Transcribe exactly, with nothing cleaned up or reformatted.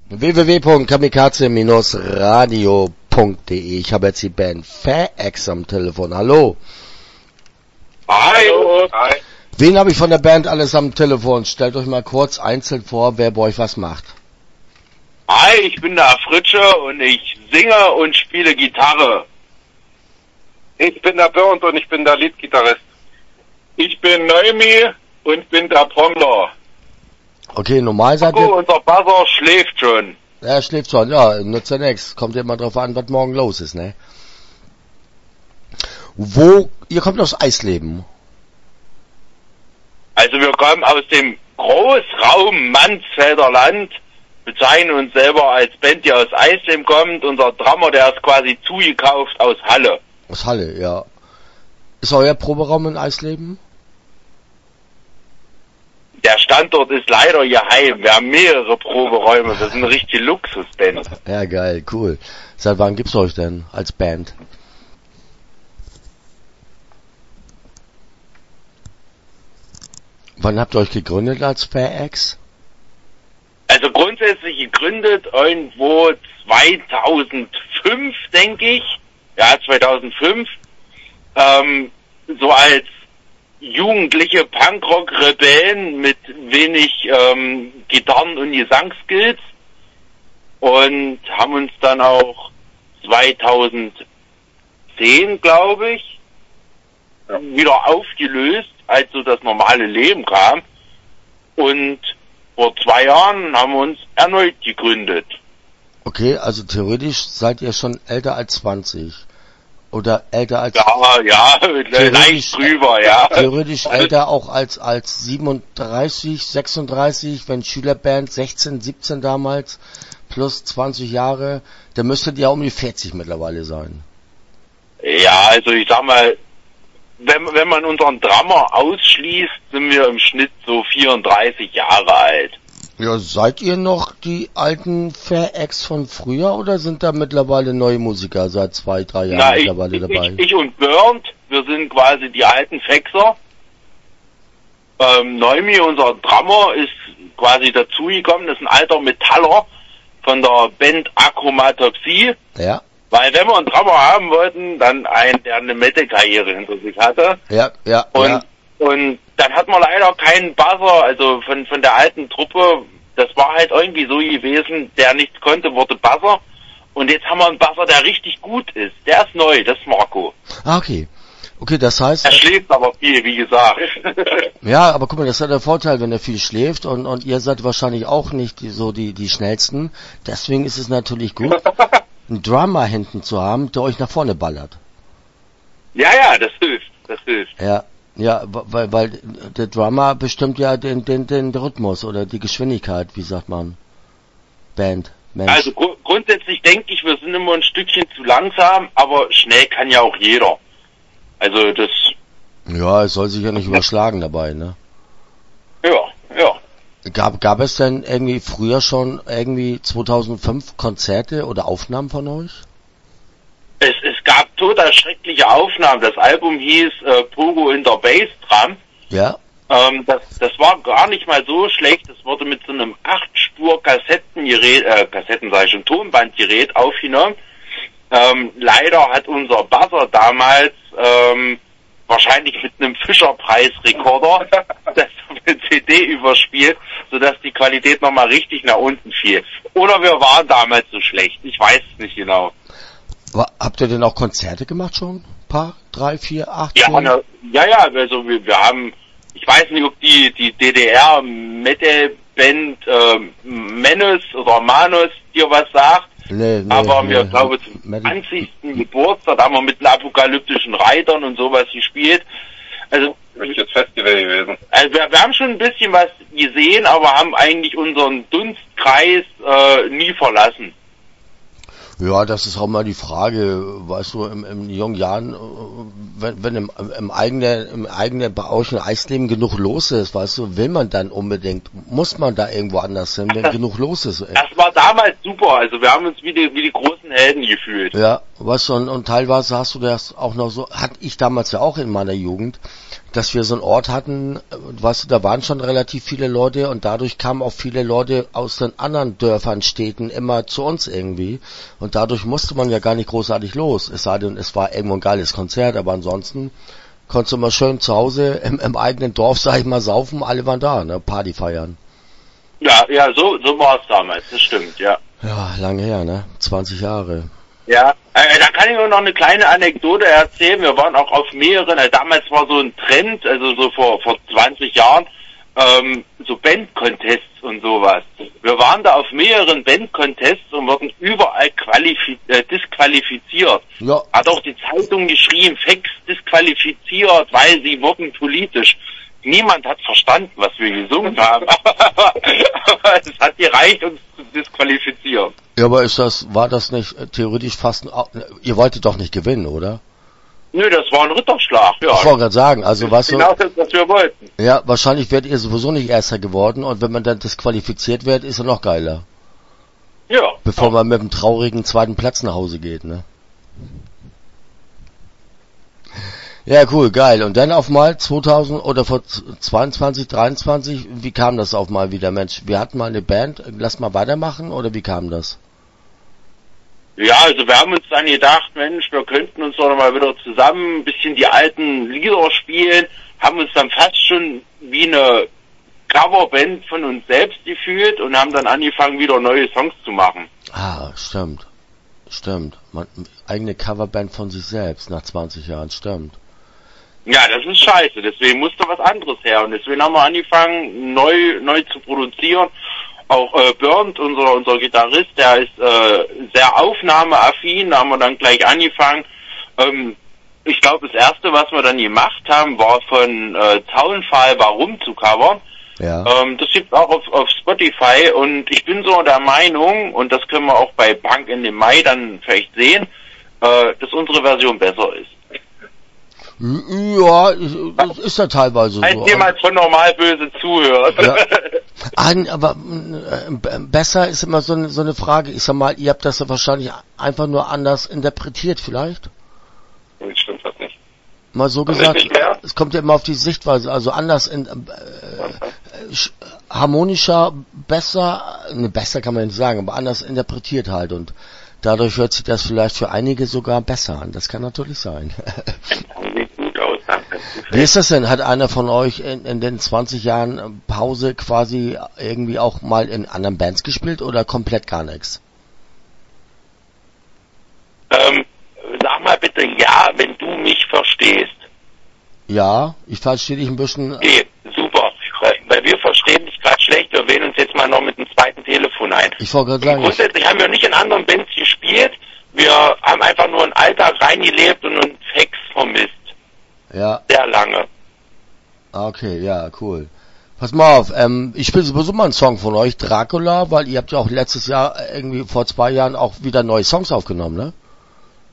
w w w punkt kamikaze radio punkt d e. Ich habe jetzt die Band Fair-X am Telefon. Hallo. Hallo. Hi. Wen habe ich von der Band alles am Telefon? Stellt euch mal kurz einzeln vor, wer bei euch was macht. Hi, ich bin der Fritsche und ich singe und spiele Gitarre. Ich bin der Bernd und ich bin der Leadgitarrist. Ich bin Noemi und bin der Trommler. Okay, normal seid ihr... Oh, unser Buzzer schläft schon. Er schläft schon, ja, nutzt ja nix. Kommt ja immer drauf an, was morgen los ist, ne? Wo... Ihr kommt aus Eisleben. Also wir kommen aus dem Großraum Mansfelder Land, bezeichnen uns selber als Band, die aus Eisleben kommt. Unser Drummer, der ist quasi zugekauft aus Halle. Aus Halle, ja. Ist euer Proberaum in Eisleben? Der Standort ist leider geheim. Wir haben mehrere Proberäume. Wir sind eine richtige Luxusband. Ja, geil, cool. Seit wann gibt's euch denn als Band? Wann habt ihr euch gegründet als Fair-X? Also grundsätzlich gegründet irgendwo zweitausendfünf, denke ich. Ja, zweitausendfünf. Ähm, so als jugendliche Punkrock-Rebellen mit wenig ähm, Gitarren- und Gesangskills und haben uns dann auch zweitausendzehn, glaube ich, ja, wieder aufgelöst, als so das normale Leben kam. Und vor zwei Jahren haben wir uns erneut gegründet. Okay, also theoretisch seid ihr schon älter als zwanzig. Oder älter als... Ja, ja, leicht drüber, ja. Theoretisch älter auch als, als siebenunddreißig, sechsunddreißig, wenn Schülerband, sechzehn, siebzehn damals, plus zwanzig Jahre, dann müsstet ihr um die vierzig mittlerweile sein. Ja, also ich sag mal, wenn, wenn man unseren Drummer ausschließt, sind wir im Schnitt so vierunddreißig Jahre alt. Ja, seid ihr noch die alten Fair-X von früher oder sind da mittlerweile neue Musiker seit zwei, drei Jahren Na, mittlerweile ich, dabei? Ich, ich und Bernd, wir sind quasi die alten Fexer. Ähm, Neumi, unser Drummer, ist quasi dazugekommen, das ist ein alter Metaller von der Band Achromatopsie. Ja. Weil wenn wir einen Drummer haben wollten, dann einen, der eine Metal-Karriere hinter sich hatte. Ja, ja, und, ja. Und dann hat man leider keinen Buzzer, also von, von der alten Truppe, das war halt irgendwie so gewesen, der nichts konnte, wurde Buzzer. Und jetzt haben wir einen Buzzer, der richtig gut ist. Der ist neu, das ist Marco. Ah, okay. Okay, das heißt... Er schläft aber viel, wie gesagt. Ja, aber guck mal, das ist ja der Vorteil, wenn er viel schläft und, und ihr seid wahrscheinlich auch nicht die, so die, die schnellsten. Deswegen ist es natürlich gut, einen Drummer hinten zu haben, der euch nach vorne ballert. Ja, ja, das hilft, das hilft. Ja. Ja, weil, weil der Drummer bestimmt ja den, den, den Rhythmus oder die Geschwindigkeit, wie sagt man? Band, Mensch. Also gru- grundsätzlich denke ich, wir sind immer ein Stückchen zu langsam, aber schnell kann ja auch jeder. Also das... Ja, es soll sich ja nicht überschlagen dabei, ne? Ja, ja. Gab, gab es denn irgendwie früher schon irgendwie zweitausendfünf Konzerte oder Aufnahmen von euch? Es, es gab total schreckliche Aufnahmen. Das Album hieß äh, Pogo in der Bassdrum. Ja. Ähm, das, das war gar nicht mal so schlecht. Es wurde mit so einem acht Spur Kassettengerät, äh, Kassetten sag ich schon, Tonbandgerät aufgenommen. Ähm, leider hat unser Buzzer damals ähm, wahrscheinlich mit einem Fischer-Preis-Rekorder das mit C D überspielt, sodass die Qualität nochmal richtig nach unten fiel. Oder wir waren damals so schlecht. Ich weiß es nicht genau. Habt ihr denn auch Konzerte gemacht schon? Ein paar? Drei, vier, acht? Ja, ne, ja, ja, also wir, wir haben, ich weiß nicht, ob die die D D R-Metal-Band äh, Manus oder Manus dir was sagt, nee, nee, aber nee, wir, glaube zum Metal. zwanzigsten Geburtstag haben wir mit den apokalyptischen Reitern und sowas gespielt. Also, Richtiges Festival gewesen. also wir, wir haben schon ein bisschen was gesehen, aber haben eigentlich unseren Dunstkreis äh, nie verlassen. Ja, das ist auch mal die Frage, weißt du, im, im jungen Jahren, wenn, wenn im, im eigenen, im eigenen berauschenden Eisleben genug los ist, weißt du, will man dann unbedingt, muss man da irgendwo anders hin, wenn genug los ist. Das war damals super, also wir haben uns wie die, wie die großen Helden gefühlt. Ja, weißt du, und, und teilweise hast du das auch noch so, hatte ich damals ja auch in meiner Jugend, dass wir so einen Ort hatten, weißt du, da waren schon relativ viele Leute und dadurch kamen auch viele Leute aus den anderen Dörfern, Städten immer zu uns irgendwie und dadurch musste man ja gar nicht großartig los, es sei denn, es war irgendwo ein geiles Konzert, aber ansonsten konntest du mal schön zu Hause im, im eigenen Dorf, sag ich mal, saufen, alle waren da, ne, Party feiern. Ja, ja, so, so war es damals, das stimmt, ja. Ja, lange her, ne, zwanzig Jahre. Ja, äh, da kann ich nur noch eine kleine Anekdote erzählen. Wir waren auch auf mehreren, also damals war so ein Trend, also so vor vor zwanzig Jahren, ähm, so Band-Contests und sowas. Wir waren da auf mehreren Band-Contests und wurden überall qualifi- äh, disqualifiziert. Ja. Hat auch die Zeitung geschrieben, Facts disqualifiziert, weil sie wurden politisch. Niemand hat verstanden, was wir gesungen haben, aber es hat gereicht, uns zu disqualifizieren. Ja, aber ist das, war das nicht äh, theoretisch fast ein, Au- ihr wolltet doch nicht gewinnen, oder? Nö, das war ein Ritterschlag, ja. Ich wollte gerade sagen, also was Genau das, was wir wollten. ja, wahrscheinlich werdet ihr sowieso nicht Erster geworden und wenn man dann disqualifiziert wird, ist er noch geiler. Ja. Bevor man mit einem traurigen zweiten Platz nach Hause geht, ne? Ja, cool, geil. Und dann auf mal zweitausend oder vor zweiundzwanzig, dreiundzwanzig, wie kam das auf mal wieder, Mensch? Wir hatten mal eine Band, lass mal weitermachen oder wie kam das? Ja, also wir haben uns dann gedacht, Mensch, wir könnten uns doch mal wieder zusammen ein bisschen die alten Lieder spielen, haben uns dann fast schon wie eine Coverband von uns selbst gefühlt und haben dann angefangen, wieder neue Songs zu machen. Ah, stimmt. Stimmt. Man, eigene Coverband von sich selbst nach zwanzig Jahren, stimmt. Ja, das ist scheiße, deswegen musste was anderes her und deswegen haben wir angefangen, neu neu zu produzieren. Auch äh, Bernd, unser unser Gitarrist, der ist äh, sehr aufnahmeaffin, da haben wir dann gleich angefangen. Ähm, ich glaube, das erste, was wir dann gemacht haben, war von äh, Zaunpfahl Warum zu covern. Ja. Ähm, das gibt's auch auf, auf Spotify und ich bin so der Meinung, und das können wir auch bei Punk in dem Mai dann vielleicht sehen, äh, dass unsere Version besser ist. Ja, das ist ja teilweise Als so. jemand von normal böse zuhört. Ja. Ein, aber äh, besser ist immer so eine, so eine Frage. Ich sag mal, ihr habt das ja wahrscheinlich einfach nur anders interpretiert vielleicht. Das stimmt das nicht. Mal so Das ist gesagt, nicht mehr. es kommt ja immer auf die Sichtweise, also anders, in, äh, sch- harmonischer, besser, ne, besser kann man nicht sagen, aber anders interpretiert halt und dadurch hört sich das vielleicht für einige sogar besser an. Das kann natürlich sein. Sieht gut aus, danke. Wie ist das denn? Hat einer von euch in, in den zwanzig Jahren Pause quasi irgendwie auch mal in anderen Bands gespielt oder komplett gar nichts? Ähm, sag mal bitte ja, wenn du mich verstehst. Ja, ich verstehe dich ein bisschen. Okay, super. Weil, weil wir verstehen dich gerade schlecht. Wir wählen uns jetzt mal noch mit einem zweiten Telefon ein. Ich wollte gerade sagen, ich, Grundsätzlich haben wir nicht in anderen Bands gespielt. Wir haben einfach nur in den Alltag reingelebt und uns Facts vermisst. ja, Sehr lange. ah, okay, ja, cool. Pass mal auf, ähm, ich spiele sowieso mal einen Song von euch, Dracula, weil ihr habt ja auch letztes Jahr irgendwie vor zwei Jahren auch wieder neue Songs aufgenommen, ne?